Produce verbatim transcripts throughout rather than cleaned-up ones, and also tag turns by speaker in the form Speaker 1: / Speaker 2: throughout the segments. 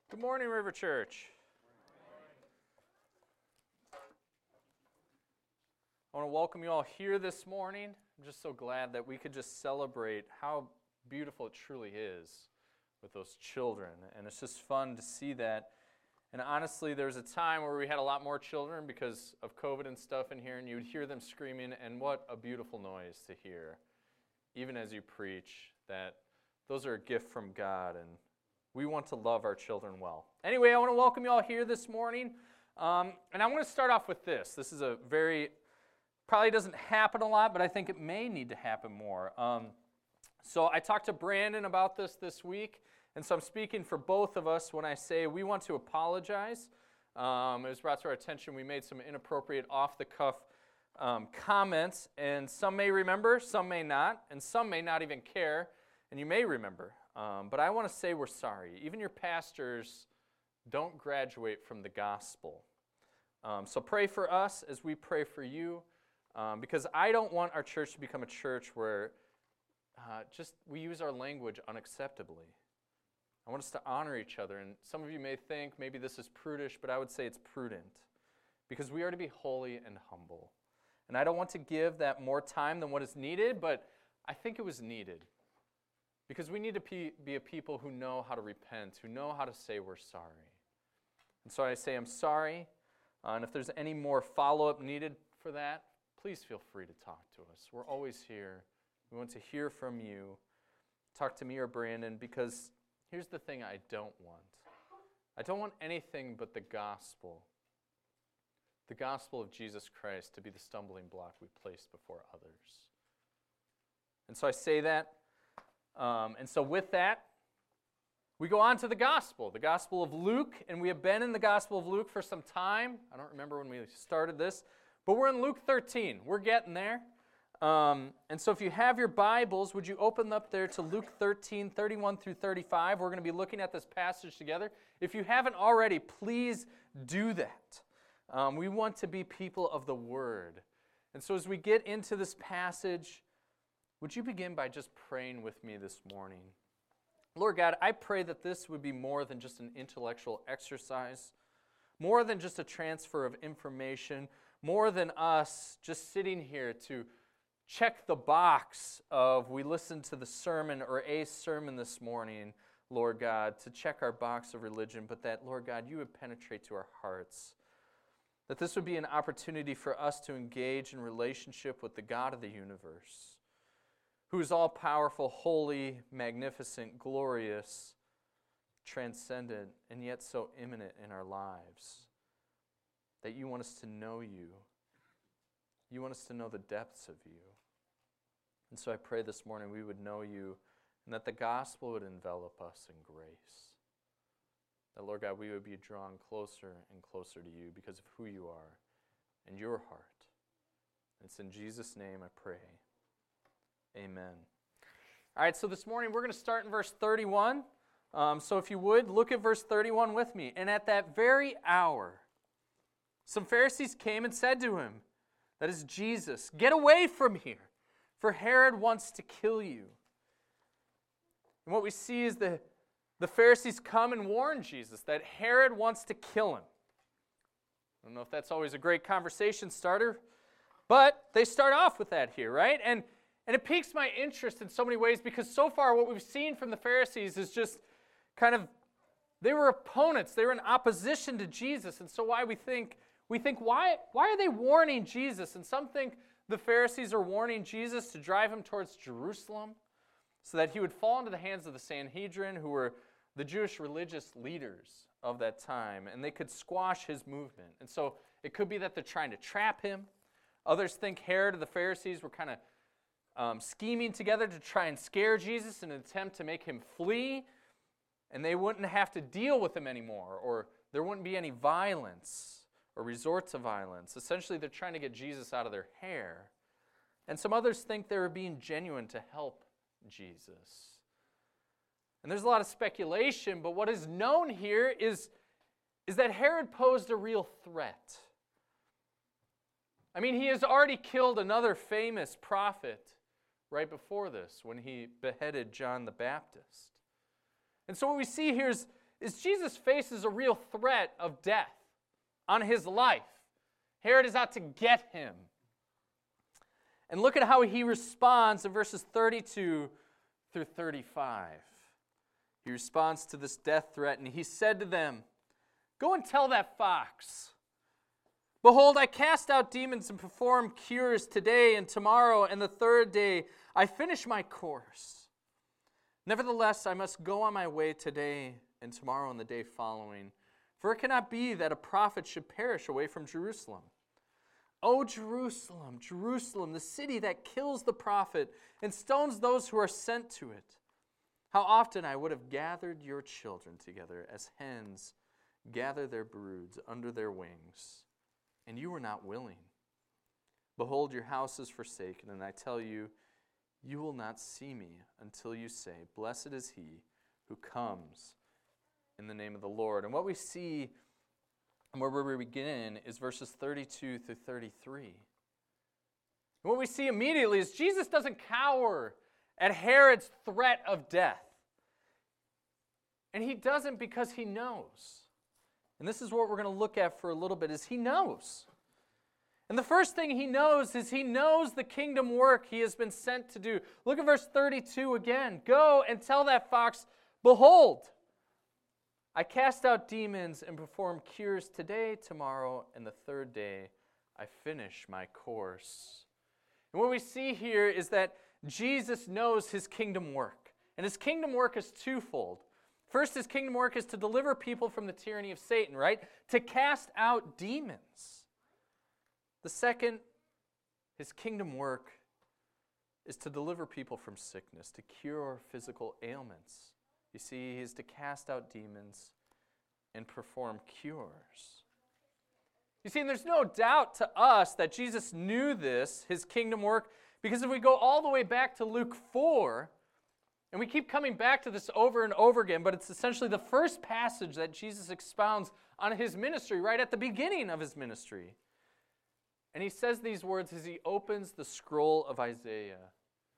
Speaker 1: Good morning, River Church. I want to welcome you all here this morning. I'm just so glad that we could just celebrate how beautiful it truly is with those children. And it's just fun to see that. And honestly, there's a time where we had a lot more children because of COVID and stuff in here, and you would hear them screaming, and what a beautiful noise to hear, even as you preach, that those are a gift from God, and we want to love our children well. Anyway, I want to welcome you all here this morning, um, and I want to start off with this. This is a very, probably doesn't happen a lot, but I think it may need to happen more. Um, so I talked to Brandon about this this week, and so I'm speaking for both of us when I say we want to apologize. Um, it was brought to our attention we made some inappropriate off-the-cuff um, comments, and some may remember, some may not, and some may not even care, and you may remember. Um, but I want to say we're sorry. Even your pastors don't graduate from the gospel. Um, so pray for us as we pray for you, um, because I don't want our church to become a church where uh, just we use our language unacceptably. I want us to honor each other. And some of you may think maybe this is prudish, but I would say it's prudent, because we are to be holy and humble. And I don't want to give that more time than what is needed, but I think it was needed. Because we need to be a people who know how to repent, who know how to say we're sorry. And so I say I'm sorry, uh, and if there's any more follow-up needed for that, please feel free to talk to us. We're always here. We want to hear from you. Talk to me or Brandon, because here's the thing I don't want. I don't want anything but the gospel, the gospel of Jesus Christ, to be the stumbling block we place before others. And so I say that. Um, and so with that, we go on to the gospel, the gospel of Luke, and we have been in the gospel of Luke for some time. I don't remember when we started this, but we're in Luke thirteen. We're getting there. Um, and so if you have your Bibles, would you open up there to Luke thirteen, thirty-one through thirty-five? We're going to be looking at this passage together. If you haven't already, please do that. Um, we want to be people of the Word. And so as we get into this passage, would you begin by just praying with me this morning? Lord God, I pray that this would be more than just an intellectual exercise, more than just a transfer of information, more than us just sitting here to check the box of we listened to the sermon or a sermon this morning, Lord God, to check our box of religion, but that, Lord God, you would penetrate to our hearts. That this would be an opportunity for us to engage in relationship with the God of the universe, who is all-powerful, holy, magnificent, glorious, transcendent, and yet so immanent in our lives. That you want us to know you. You want us to know the depths of you. And so I pray this morning we would know you, and that the gospel would envelop us in grace. That, Lord God, we would be drawn closer and closer to you because of who you are and your heart. And it's in Jesus' name I pray. Amen. All right, so this morning we're going to start in verse thirty-one. Um, so if you would, look at verse thirty-one with me. And at that very hour, some Pharisees came and said to him, that is Jesus, "Get away from here, for Herod wants to kill you." And what we see is the, the Pharisees come and warn Jesus that Herod wants to kill him. I don't know if that's always a great conversation starter, but they start off with that here, right? And And it piques my interest in so many ways, because so far what we've seen from the Pharisees is just kind of, they were opponents. They were in opposition to Jesus. And so why we think, we think why, why are they warning Jesus? And some think the Pharisees are warning Jesus to drive him towards Jerusalem so that he would fall into the hands of the Sanhedrin, who were the Jewish religious leaders of that time, and they could squash his movement. And so it could be that they're trying to trap him. Others think Herod and the Pharisees were kind of Um, scheming together to try and scare Jesus in an attempt to make him flee, and they wouldn't have to deal with him anymore, or there wouldn't be any violence or resort to violence. Essentially, they're trying to get Jesus out of their hair. And some others think they were being genuine to help Jesus. And there's a lot of speculation, but what is known here is, is that Herod posed a real threat. I mean, he has already killed another famous prophet right before this, when he beheaded John the Baptist. And so what we see here is, is Jesus faces a real threat of death on his life. Herod is out to get him. And look at how he responds in verses thirty-two through thirty-five. He responds to this death threat, and he said to them, "Go and tell that fox, behold, I cast out demons and perform cures today and tomorrow, and the third day I finish my course. Nevertheless, I must go on my way today and tomorrow and the day following, for it cannot be that a prophet should perish away from Jerusalem. O Jerusalem, Jerusalem, the city that kills the prophet and stones those who are sent to it. How often I would have gathered your children together as hens gather their broods under their wings, and you were not willing. Behold, your house is forsaken, and I tell you, you will not see me until you say, Blessed is he who comes in the name of the Lord." And what we see and where we begin is verses thirty-two through thirty-three. And what we see immediately is Jesus doesn't cower at Herod's threat of death. And he doesn't because he knows. And this is what we're going to look at for a little bit, is he knows. And the first thing he knows is he knows the kingdom work he has been sent to do. Look at verse thirty-two again. "Go and tell that fox, behold, I cast out demons and perform cures today, tomorrow, and the third day I finish my course." And what we see here is that Jesus knows his kingdom work. And his kingdom work is twofold. First, his kingdom work is to deliver people from the tyranny of Satan, right? To cast out demons. The second, his kingdom work is to deliver people from sickness, to cure physical ailments. You see, he is to cast out demons and perform cures. You see, and there's no doubt to us that Jesus knew this, his kingdom work, because if we go all the way back to Luke four, and we keep coming back to this over and over again, but it's essentially the first passage that Jesus expounds on his ministry, right at the beginning of his ministry. And he says these words as he opens the scroll of Isaiah.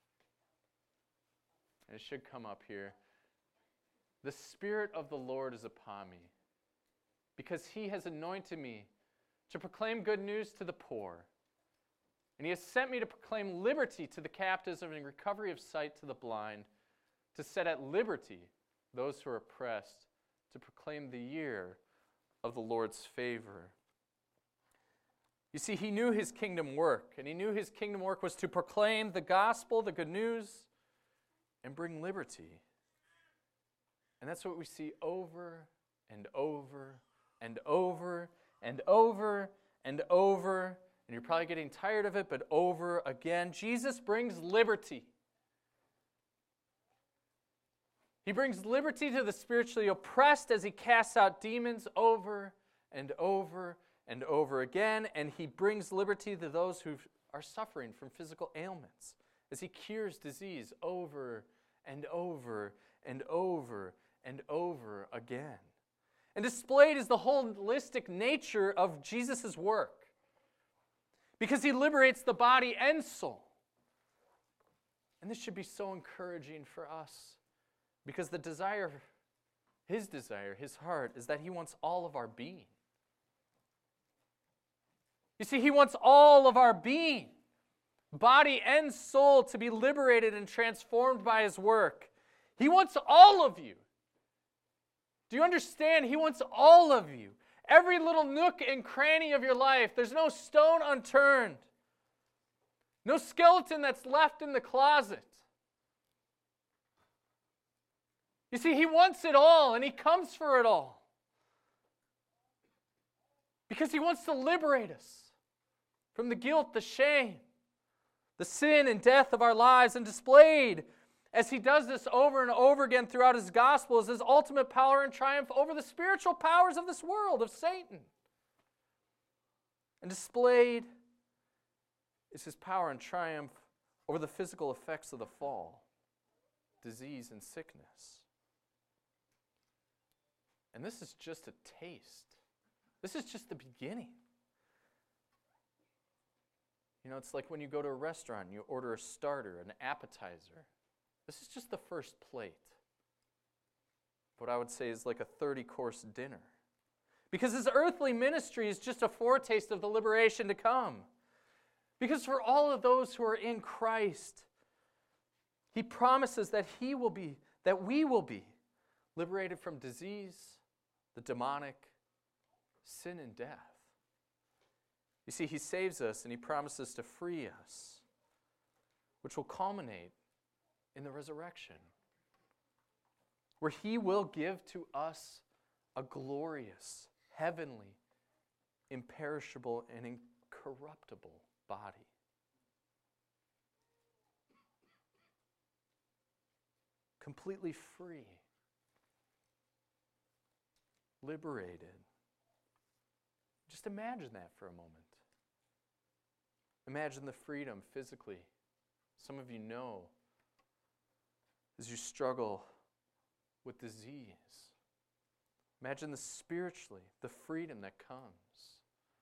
Speaker 1: And it should come up here. "The Spirit of the Lord is upon me, because he has anointed me to proclaim good news to the poor. And he has sent me to proclaim liberty to the captives and recovery of sight to the blind, to set at liberty those who are oppressed, to proclaim the year of the Lord's favor." You see, he knew his kingdom work, and he knew his kingdom work was to proclaim the gospel, the good news, and bring liberty. And that's what we see over and over and over and over and over. And you're probably getting tired of it, but over again. Jesus brings liberty. He brings liberty to the spiritually oppressed as he casts out demons over and over and over again. And he brings liberty to those who are suffering from physical ailments as he cures disease over and over and over and over again. And displayed is the holistic nature of Jesus' work, because he liberates the body and soul. And this should be so encouraging for us, because the desire, his desire, his heart, is that he wants all of our being. You see, he wants all of our being, body and soul, to be liberated and transformed by his work. He wants all of you. Do you understand? He wants all of you. Every little nook and cranny of your life. There's no stone unturned. No skeleton that's left in the closet. You see, he wants it all, and he comes for it all. Because he wants to liberate us from the guilt, the shame, the sin and death of our lives, and displayed as he does this over and over again throughout his gospel is his ultimate power and triumph over the spiritual powers of this world, of Satan. And displayed is his power and triumph over the physical effects of the fall, disease and sickness. And this is just a taste. This is just the beginning. You know, it's like when you go to a restaurant and you order a starter, an appetizer. This is just the first plate what I would say is like a thirty-course dinner. Because his earthly ministry is just a foretaste of the liberation to come. Because for all of those who are in Christ, he promises that he will be, that we will be liberated from disease, the demonic, sin, and death. You see, he saves us and he promises to free us, which will culminate in the resurrection, where he will give to us a glorious, heavenly, imperishable, and incorruptible body. Completely free, liberated. Just imagine that for a moment. Imagine the freedom physically. Some of you know as you struggle with disease. Imagine the spiritually, the freedom that comes.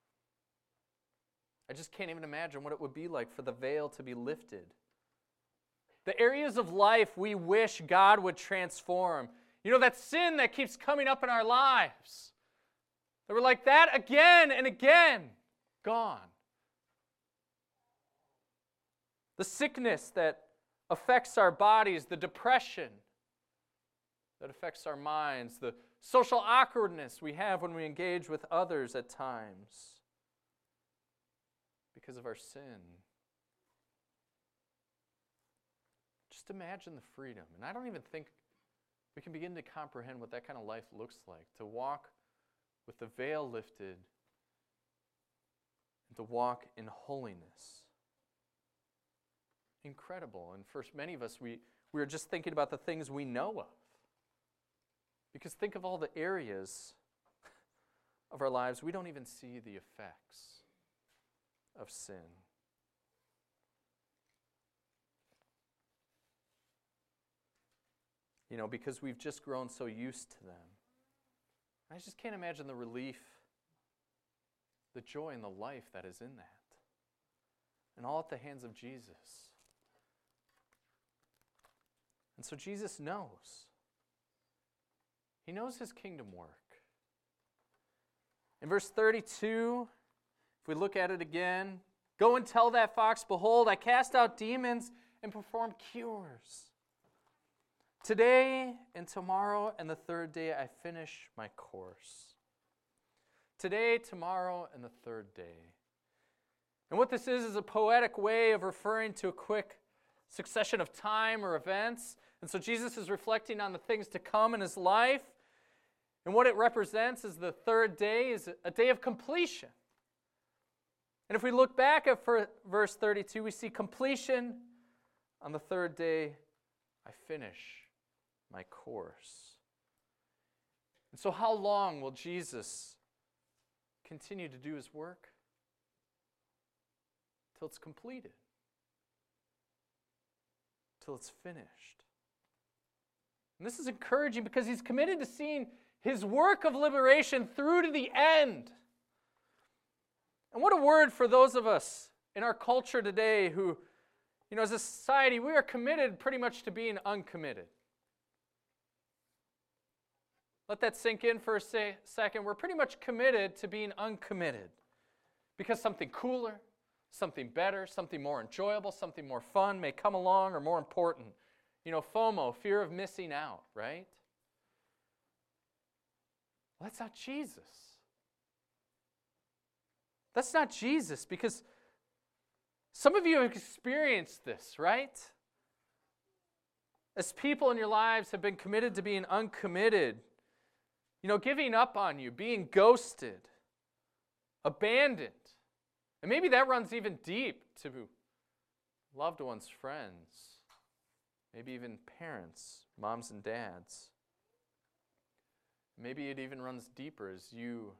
Speaker 1: I just can't even imagine what it would be like for the veil to be lifted. The areas of life we wish God would transform. You know, that sin that keeps coming up in our lives. That we're like that again and again. Gone. The sickness that affects our bodies, the depression that affects our minds, the social awkwardness we have when we engage with others at times because of our sin. Just imagine the freedom. And I don't even think we can begin to comprehend what that kind of life looks like, to walk with the veil lifted and to walk in holiness. Incredible. And for many of us, we, we are just thinking about the things we know of. Because think of all the areas of our lives we don't even see the effects of sin. You know, because we've just grown so used to them. I just can't imagine the relief, the joy, and the life that is in that. And all at the hands of Jesus. And so Jesus knows. He knows his kingdom work. In verse thirty-two, if we look at it again, go and tell that fox, behold, I cast out demons and perform cures. Today and tomorrow and the third day I finish my course. Today, tomorrow, and the third day. And what this is is a poetic way of referring to a quick succession of time or events. And so Jesus is reflecting on the things to come in his life. And what it represents is the third day is a day of completion. And if we look back at verse thirty-two, we see completion. On the third day, I finish my course. And so how long will Jesus continue to do his work? Till it's completed. Till it's finished. And this is encouraging because he's committed to seeing his work of liberation through to the end. And what a word for those of us in our culture today who, you know, as a society, we are committed pretty much to being uncommitted. Let that sink in for a se- second. We're pretty much committed to being uncommitted because something cooler, something better, something more enjoyable, something more fun may come along or more important. You know, FOMO, fear of missing out, right? Well, that's not Jesus. That's not Jesus because some of you have experienced this, right? As people in your lives have been committed to being uncommitted, you know, giving up on you, being ghosted, abandoned. And maybe that runs even deep to loved ones, friends, maybe even parents, moms and dads. Maybe it even runs deeper as you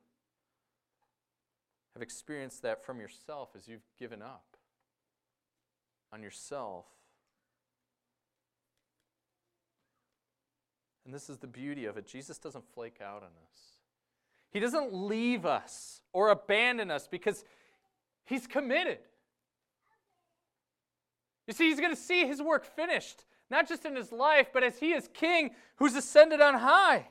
Speaker 1: have experienced that from yourself as you've given up on yourself. And this is the beauty of it. Jesus doesn't flake out on us. He doesn't leave us or abandon us because he's committed. You see, he's going to see his work finished. not just in his life, but as he is king who's ascended on high.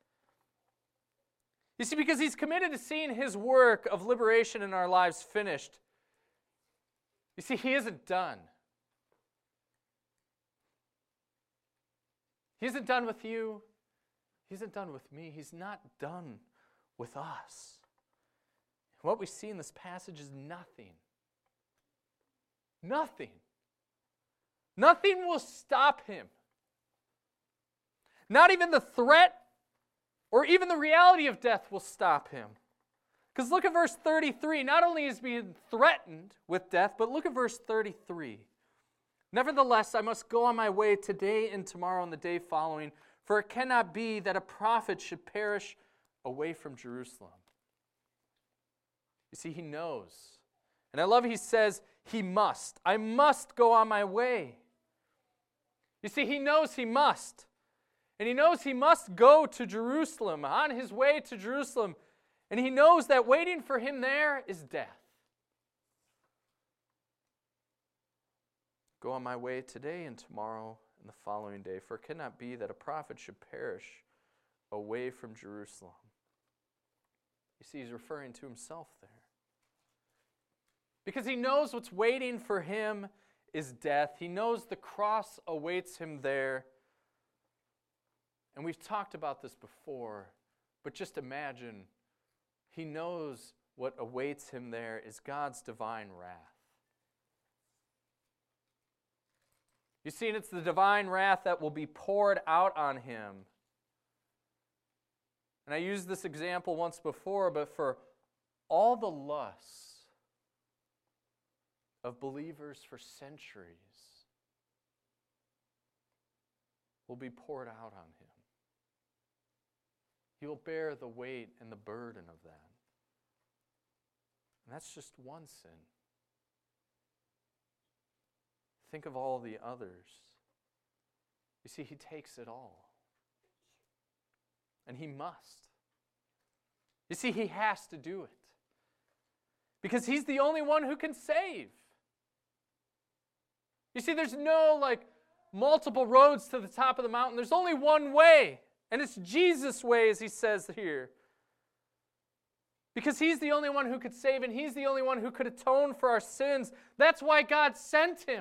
Speaker 1: You see, because he's committed to seeing his work of liberation in our lives finished. You see, he isn't done. He isn't done with you. He isn't done with me. He's not done with us. What we see in this passage is nothing. Nothing. Nothing will stop him. Not even the threat or even the reality of death will stop him. Because look at verse thirty-three. Not only is he being threatened with death, but look at verse thirty-three. Nevertheless, I must go on my way today and tomorrow and the day following, for it cannot be that a prophet should perish away from Jerusalem. You see, he knows. And I love he says, he must. I must go on my way. You see, he knows he must. And he knows he must go to Jerusalem, on his way to Jerusalem. And he knows that waiting for him there is death. Go on my way today and tomorrow and the following day, for it cannot be that a prophet should perish away from Jerusalem. You see, he's referring to himself there. Because he knows what's waiting for him is death. He knows the cross awaits him there. And we've talked about this before, but just imagine, he knows what awaits him there is God's divine wrath. You see, and it's the divine wrath that will be poured out on him. And I used this example once before, but for all the lusts of believers for centuries will be poured out on him. He will bear the weight and the burden of that. And that's just one sin. Think of all the others. You see, he takes it all. And he must. You see, he has to do it. Because he's the only one who can save. You see, there's no like multiple roads to the top of the mountain. There's only one way. And it's Jesus' way, as he says here. Because he's the only one who could save, and he's the only one who could atone for our sins. That's why God sent him.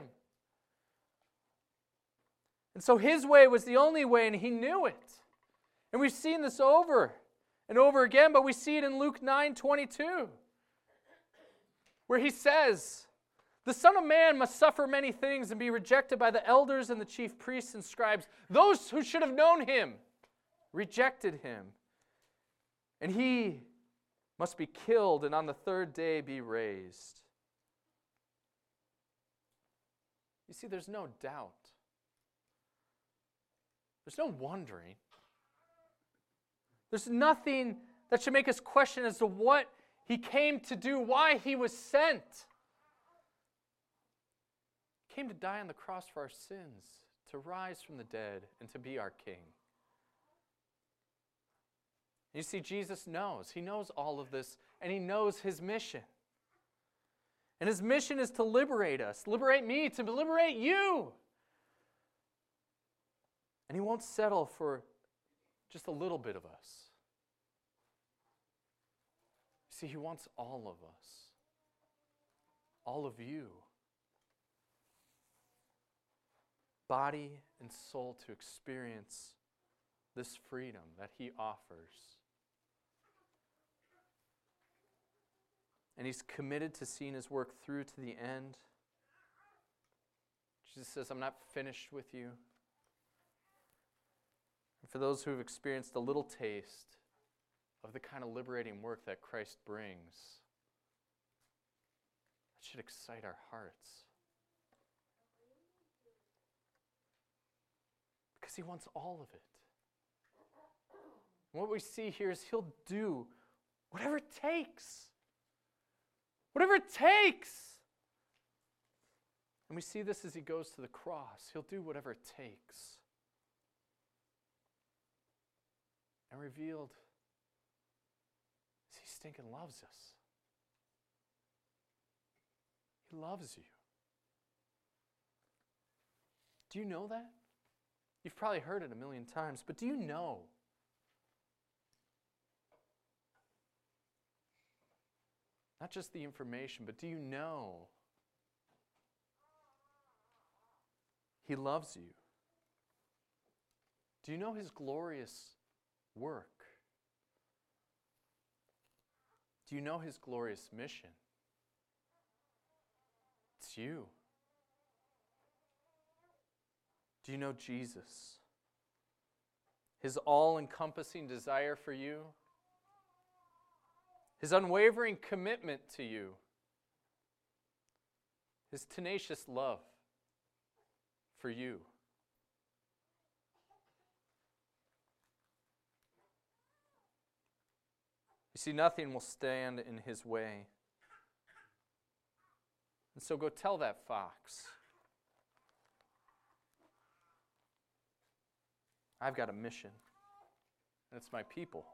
Speaker 1: And so his way was the only way, and he knew it. And we've seen this over and over again, but we see it in Luke nine twenty-two, where he says, the Son of Man must suffer many things and be rejected by the elders and the chief priests and scribes. Those who should have known him rejected him. And he must be killed and on the third day be raised. You see, there's no doubt. There's no wondering. There's nothing that should make us question as to what he came to do, why he was sent. He came to die on the cross for our sins, to rise from the dead, and to be our king. You see, Jesus knows. He knows all of this, and he knows his mission. And his mission is to liberate us, liberate me, to liberate you. And he won't settle for just a little bit of us. See, he wants all of us, all of you, body and soul, to experience this freedom that he offers. And he's committed to seeing his work through to the end. Jesus says, I'm not finished with you. And for those who have experienced a little taste of the kind of liberating work that Christ brings, that should excite our hearts. Because he wants all of it. And what we see here is he'll do whatever it takes. Whatever it takes. And we see this as he goes to the cross. He'll do whatever it takes. And revealed is he stinking loves us. He loves you. Do you know that? You've probably heard it a million times, but do you know? Not just the information, but do you know He loves you? Do you know His glorious work? Do you know His glorious mission? It's you. Do you know Jesus? His all-encompassing desire for you? His unwavering commitment to you? His tenacious love for you? You see, nothing will stand in His way. And so go tell that fox, I've got a mission, and it's my people.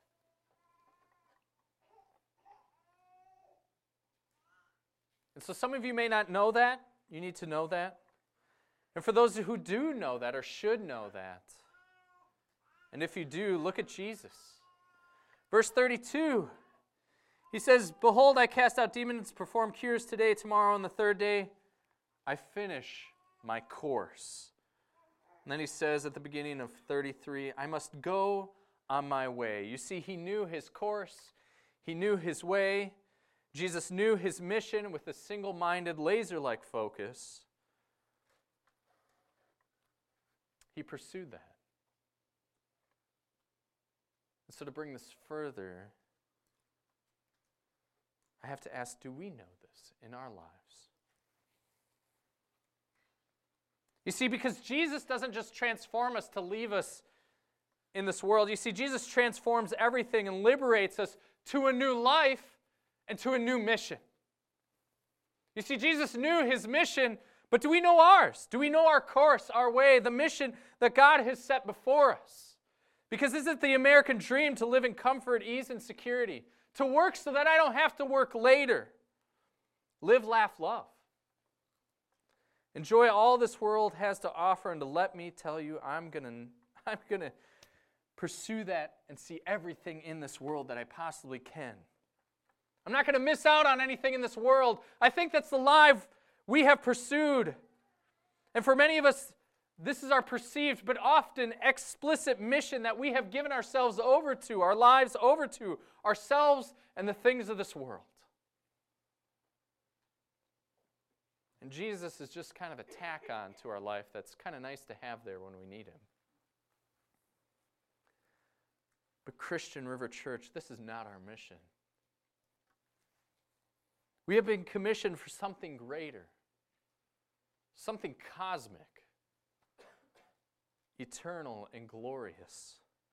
Speaker 1: And so some of you may not know that. You need to know that. And for those who do know that or should know that, and if you do, look at Jesus. Verse thirty-two, he says, "Behold, I cast out demons, perform cures today, tomorrow, and the third day, I finish my course." And then he says at the beginning of thirty-three, "I must go on my way." You see, he knew his course. He knew his way. Jesus knew his mission with a single-minded, laser-like focus. He pursued that. And so to bring this further, I have to ask, do we know this in our lives? You see, because Jesus doesn't just transform us to leave us in this world. You see, Jesus transforms everything and liberates us to a new life and to a new mission. You see, Jesus knew his mission, but do we know ours? Do we know our course, our way, the mission that God has set before us? Because isn't the American dream to live in comfort, ease, and security? To work so that I don't have to work later. Live, laugh, love. Enjoy all this world has to offer, and to let me tell you, I'm going to I'm going to pursue that and see everything in this world that I possibly can. I'm not going to miss out on anything in this world. I think that's the life we have pursued. And for many of us, this is our perceived but often explicit mission that we have given ourselves over to, our lives over to, ourselves and the things of this world. And Jesus is just kind of a tack on to our life that's kind of nice to have there when we need him. But Christian River Church, this is not our mission. We have been commissioned for something greater, something cosmic, eternal and glorious.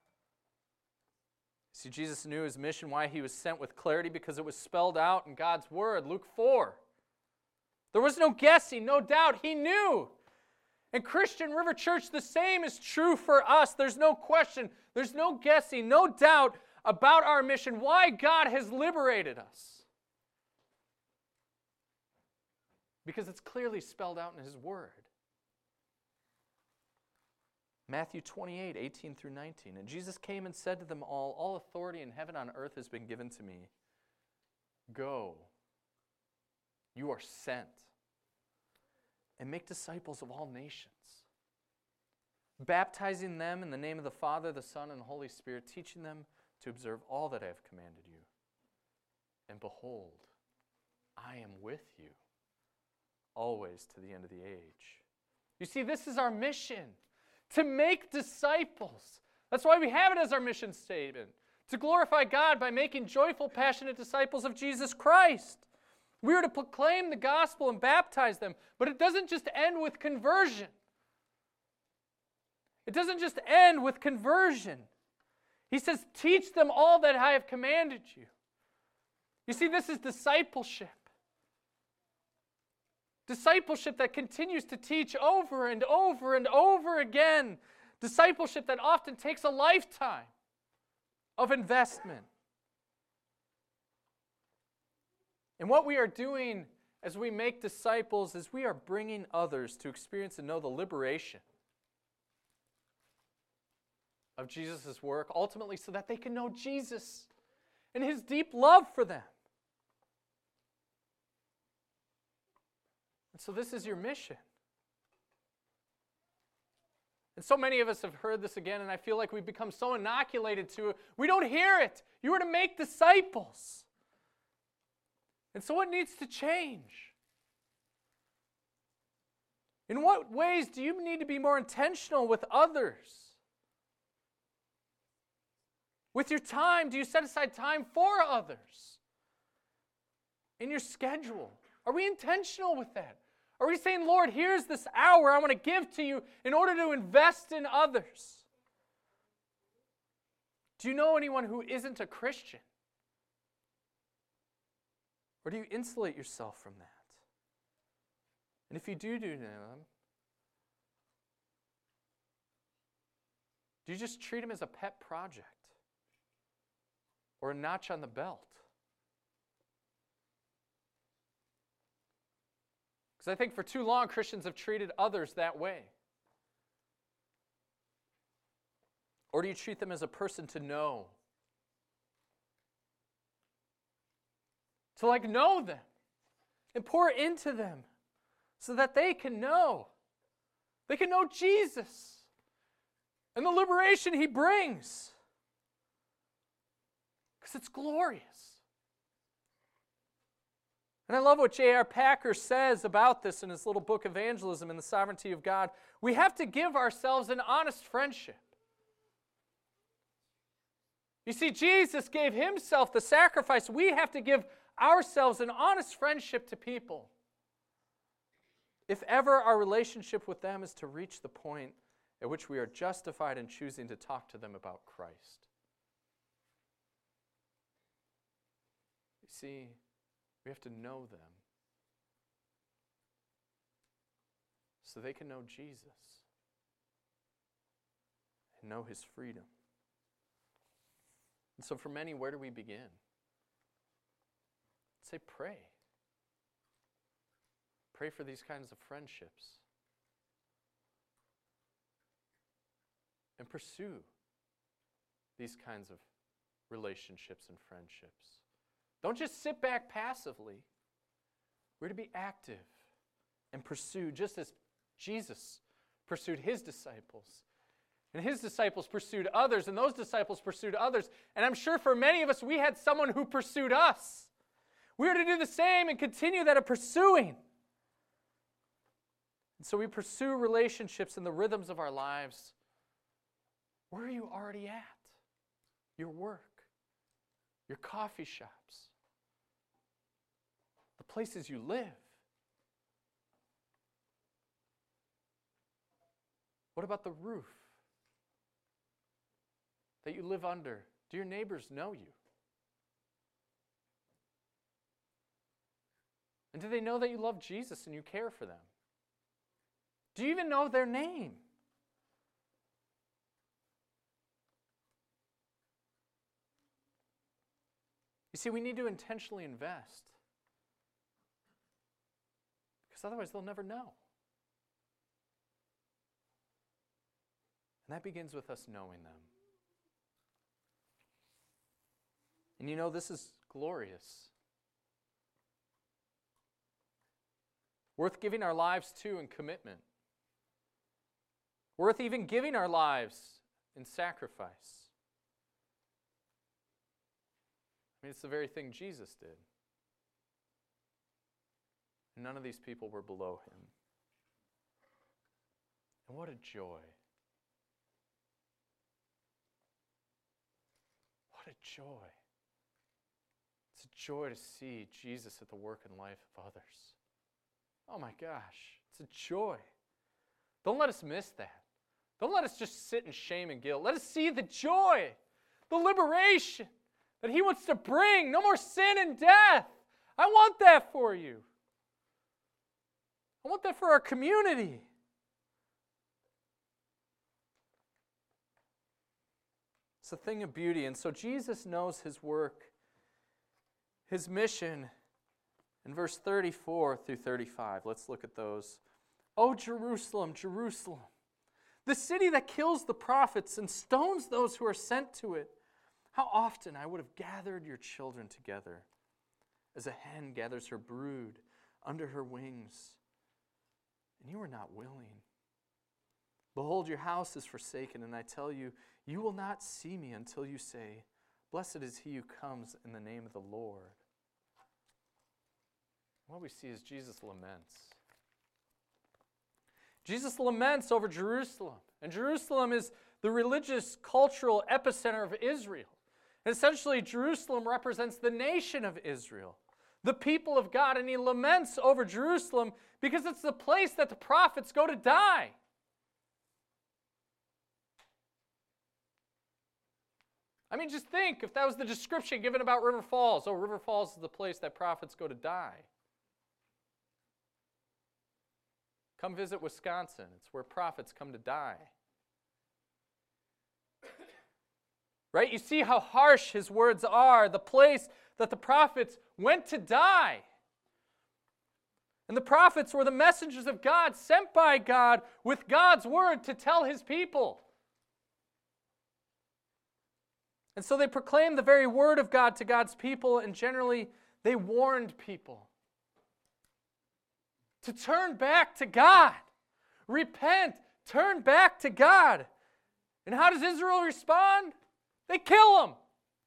Speaker 1: See, Jesus knew his mission, why he was sent with clarity, because it was spelled out in God's word, Luke four. There was no guessing, no doubt. He knew. And Christian River Church, the same is true for us. There's no question. There's no guessing, no doubt about our mission, why God has liberated us. Because it's clearly spelled out in his word. Matthew twenty-eight, eighteen through nineteen. "And Jesus came and said to them all, All authority in heaven and on earth has been given to me. Go, you are sent, and make disciples of all nations, baptizing them in the name of the Father, the Son, and the Holy Spirit, teaching them to observe all that I have commanded you. And behold, I am with you always to the end of the age." You see, this is our mission, to make disciples. That's why we have it as our mission statement, to glorify God by making joyful, passionate disciples of Jesus Christ. We are to proclaim the gospel and baptize them, but it doesn't just end with conversion. It doesn't just end with conversion. He says, teach them all that I have commanded you. You see, this is discipleship. Discipleship that continues to teach over and over and over again. Discipleship that often takes a lifetime of investment. And what we are doing as we make disciples is we are bringing others to experience and know the liberation of Jesus' work, ultimately so that they can know Jesus and his deep love for them. And so this is your mission. And so many of us have heard this again, and I feel like we've become so inoculated to it. We don't hear it. You are to make disciples. And so what needs to change? In what ways do you need to be more intentional with others? With your time, do you set aside time for others? In your schedule, are we intentional with that? Are we saying, Lord, here's this hour I want to give to you in order to invest in others? Do you know anyone who isn't a Christian? Or do you insulate yourself from that? And if you do do them, do you just treat them as a pet project? Or a notch on the belt? Because I think for too long Christians have treated others that way. Or do you treat them as a person to know? To like know them and pour into them so that they can know. They can know Jesus and the liberation he brings. Because it's glorious. And I love what J R Packer says about this in his little book, Evangelism and the Sovereignty of God. We have to give ourselves an honest friendship. You see, Jesus gave himself the sacrifice. We have to give ourselves an honest friendship to people. If ever our relationship with them is to reach the point at which we are justified in choosing to talk to them about Christ. You see, we have to know them so they can know Jesus and know his freedom. And so for many, where do we begin? Say, pray. Pray for these kinds of friendships. And pursue these kinds of relationships and friendships. Don't just sit back passively. We're to be active and pursue just as Jesus pursued his disciples. And his disciples pursued others, and those disciples pursued others. And I'm sure for many of us, we had someone who pursued us. We are to do the same and continue that of pursuing. And so we pursue relationships in the rhythms of our lives. Where are you already at? Your work, your coffee shops, the places you live. What about the roof that you live under? Do your neighbors know you? And do they know that you love Jesus and you care for them? Do you even know their name? You see, we need to intentionally invest. Because otherwise they'll never know. And that begins with us knowing them. And you know, this is glorious. Worth giving our lives to in commitment. Worth even giving our lives in sacrifice. I mean, it's the very thing Jesus did. And none of these people were below him. And what a joy. What a joy. It's a joy to see Jesus at the work and life of others. Oh my gosh, it's a joy. Don't let us miss that. Don't let us just sit in shame and guilt. Let us see the joy, the liberation that he wants to bring. No more sin and death. I want that for you. I want that for our community. It's a thing of beauty. And so Jesus knows his work, his mission. In verse thirty-four through thirty-five, let's look at those. Oh, Jerusalem, Jerusalem, the city that kills the prophets and stones those who are sent to it. How often I would have gathered your children together, as a hen gathers her brood under her wings, and you were not willing. Behold, your house is forsaken, and I tell you, you will not see me until you say, blessed is he who comes in the name of the Lord. What we see is Jesus laments. Jesus laments over Jerusalem. And Jerusalem is the religious, cultural epicenter of Israel. And essentially, Jerusalem represents the nation of Israel, the people of God. And he laments over Jerusalem because it's the place that the prophets go to die. I mean, just think if that was the description given about River Falls. Oh, River Falls is the place that prophets go to die. Come visit Wisconsin. It's where prophets come to die. Right? You see how harsh his words are. The place that the prophets went to die. And the prophets were the messengers of God, sent by God with God's word to tell his people. And so they proclaimed the very word of God to God's people, and generally they warned people to turn back to God. Repent, turn back to God. And how does Israel respond? They kill him.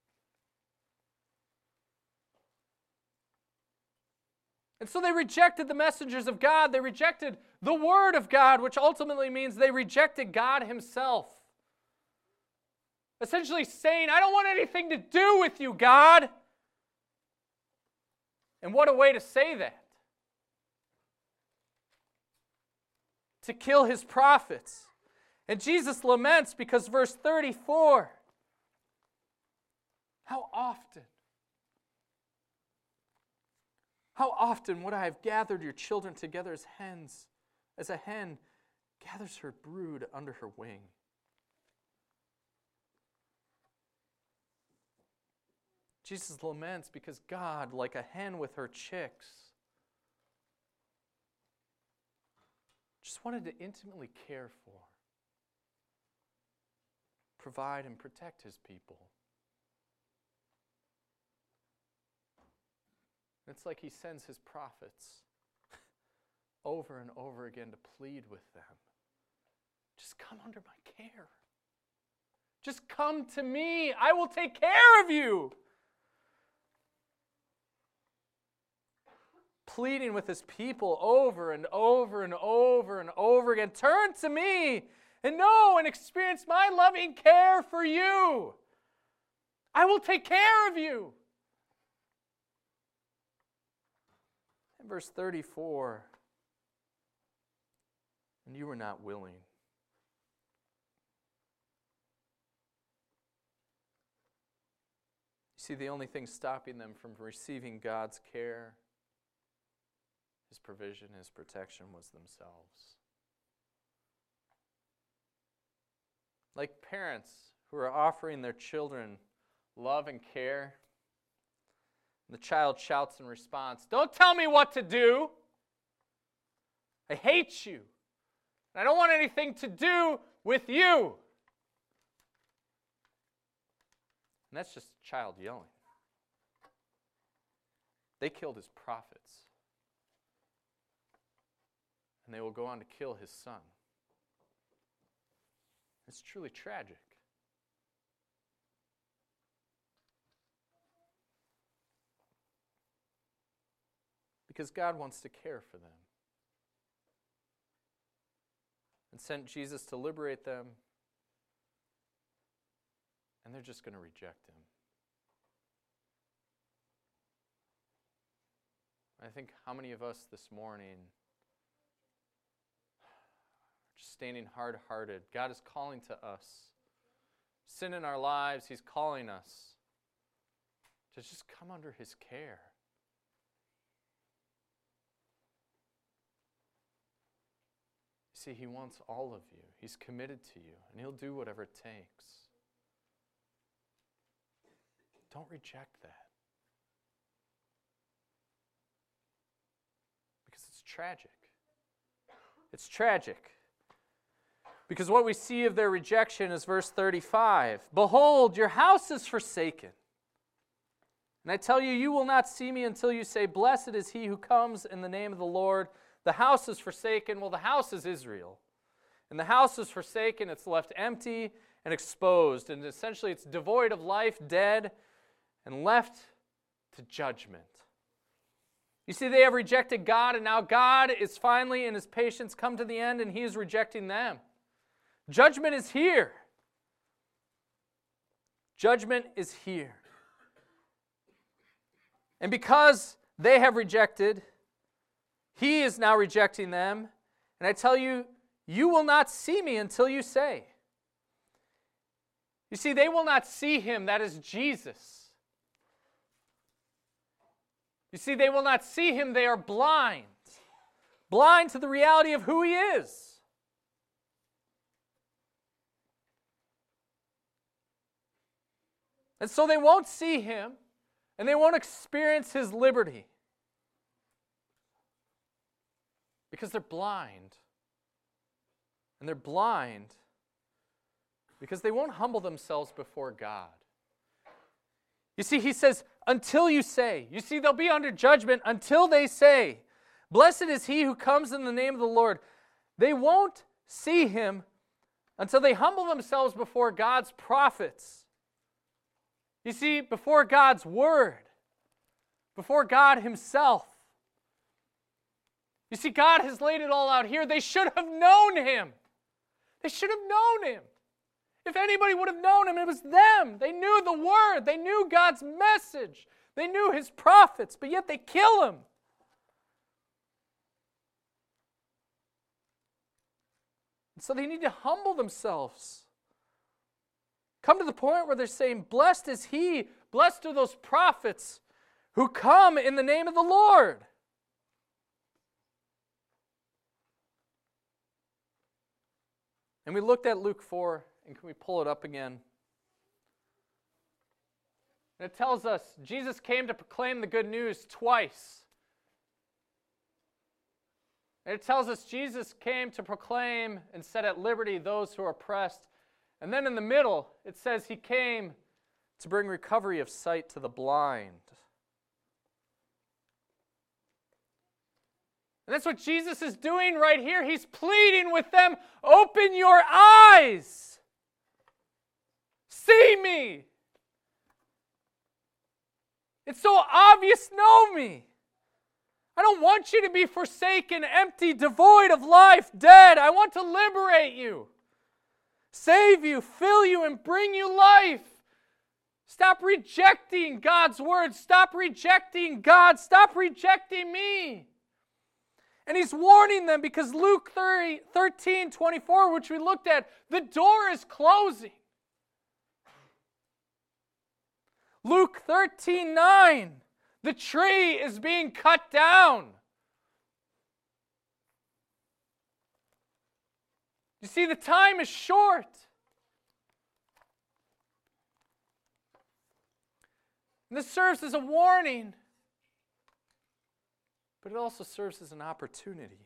Speaker 1: And so they rejected the messengers of God. They rejected the word of God, which ultimately means they rejected God himself. Essentially saying, I don't want anything to do with you, God. And what a way to say that. To kill his prophets. And Jesus laments because verse thirty-four, how often, how often would I have gathered your children together as hens, as a hen gathers her brood under her wing? Jesus laments because God, like a hen with her chicks, just wanted to intimately care for, provide, and protect his people. It's like he sends his prophets over and over again to plead with them. Just come under my care. Just come to me. I will take care of you. Pleading with his people over and over and over and over again. Turn to me and know and experience my loving care for you. I will take care of you. In verse thirty-four, and you were not willing. You see, the only thing stopping them from receiving God's care, his provision, his protection was themselves. Like parents who are offering their children love and care, the child shouts in response, don't tell me what to do. I hate you. I don't want anything to do with you. And that's just a child yelling. They killed his prophets. And they will go on to kill his son. It's truly tragic. Because God wants to care for them. And sent Jesus to liberate them. And they're just going to reject him. I think how many of us this morning are just standing hard-hearted. God is calling to us. Sin in our lives, he's calling us to just come under his care. See, he wants all of you. He's committed to you, and he'll do whatever it takes. Don't reject that. Because it's tragic. It's tragic. Because what we see of their rejection is verse thirty-five. Behold, your house is forsaken. And I tell you, you will not see me until you say, blessed is he who comes in the name of the Lord. The house is forsaken. Well, the house is Israel. And the house is forsaken. It's left empty and exposed. And essentially it's devoid of life, dead, and left to judgment. You see, they have rejected God, and now God is finally, in his patience, come to the end, and he is rejecting them. Judgment is here. Judgment is here. And because they have rejected, he is now rejecting them. And I tell you, you will not see me until you say. You see, they will not see him, that is Jesus. You see, they will not see him, they are blind. Blind to the reality of who he is. And so they won't see him, and they won't experience his liberty. Because they're blind. And they're blind because they won't humble themselves before God. You see, he says, until you say. You see, they'll be under judgment until they say, blessed is he who comes in the name of the Lord. They won't see him until they humble themselves before God's prophets. You see, before God's word. Before God himself. You see, God has laid it all out here. They should have known him. They should have known him. If anybody would have known him, it was them. They knew the word. They knew God's message. They knew his prophets, but yet they kill him. And so they need to humble themselves. Come to the point where they're saying, blessed is he, blessed are those prophets who come in the name of the Lord. And we looked at Luke four, and can we pull it up again? And it tells us Jesus came to proclaim the good news twice. And it tells us Jesus came to proclaim and set at liberty those who are oppressed. And then in the middle, it says he came to bring recovery of sight to the blind. And that's what Jesus is doing right here. He's pleading with them, open your eyes. See me. It's so obvious, know me. I don't want you to be forsaken, empty, devoid of life, dead. I want to liberate you, save you, fill you, and bring you life. Stop rejecting God's word. Stop rejecting God. Stop rejecting me. And he's warning them because Luke thirteen twenty-four, which we looked at, the door is closing. Luke thirteen nine, the tree is being cut down. You see, the time is short. And this serves as a warning, but it also serves as an opportunity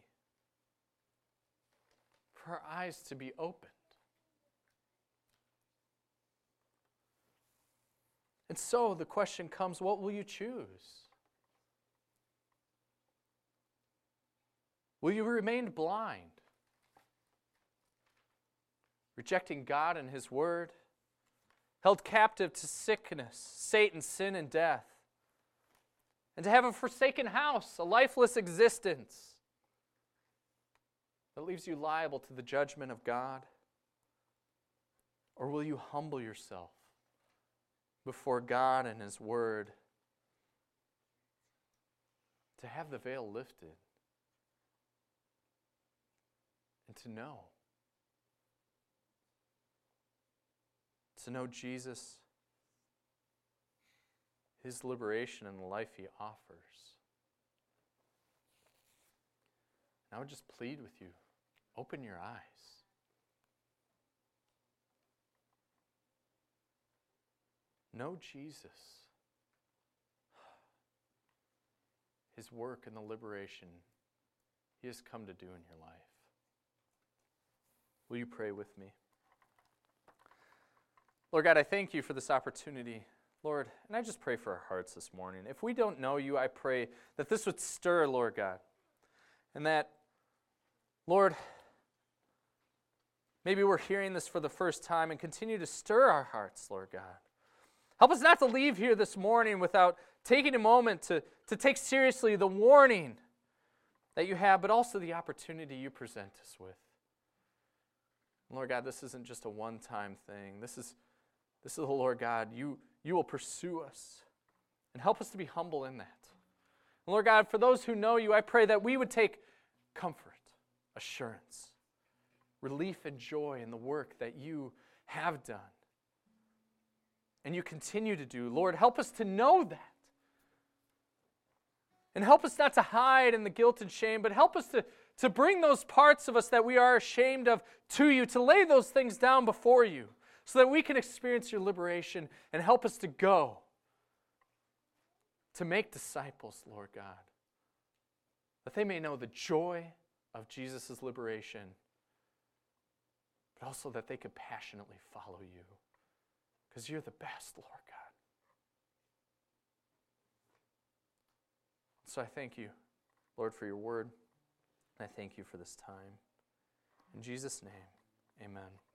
Speaker 1: for our eyes to be opened. And so the question comes, what will you choose? Will you remain blind, rejecting God and his word, held captive to sickness, Satan, sin, and death, and to have a forsaken house, a lifeless existence that leaves you liable to the judgment of God? Or will you humble yourself before God and his word to have the veil lifted and to know? To know Jesus, his liberation and the life he offers. And I would just plead with you, open your eyes. Know Jesus, his work and the liberation he has come to do in your life. Will you pray with me? Lord God, I thank you for this opportunity, Lord, and I just pray for our hearts this morning. If we don't know you, I pray that this would stir, Lord God, and that, Lord, maybe we're hearing this for the first time and continue to stir our hearts, Lord God. Help us not to leave here this morning without taking a moment to, to take seriously the warning that you have, but also the opportunity you present us with. Lord God, this isn't just a one-time thing. This is, this is the Lord God. You, you will pursue us and help us to be humble in that. And Lord God, for those who know you, I pray that we would take comfort, assurance, relief, and joy in the work that you have done and you continue to do. Lord, help us to know that. And help us not to hide in the guilt and shame, but help us to, to bring those parts of us that we are ashamed of to you, to lay those things down before you, so that we can experience your liberation and help us to go to make disciples, Lord God, that they may know the joy of Jesus' liberation, but also that they could passionately follow you, because you're the best, Lord God. So I thank you, Lord, for your word. I thank you for this time. In Jesus' name, amen.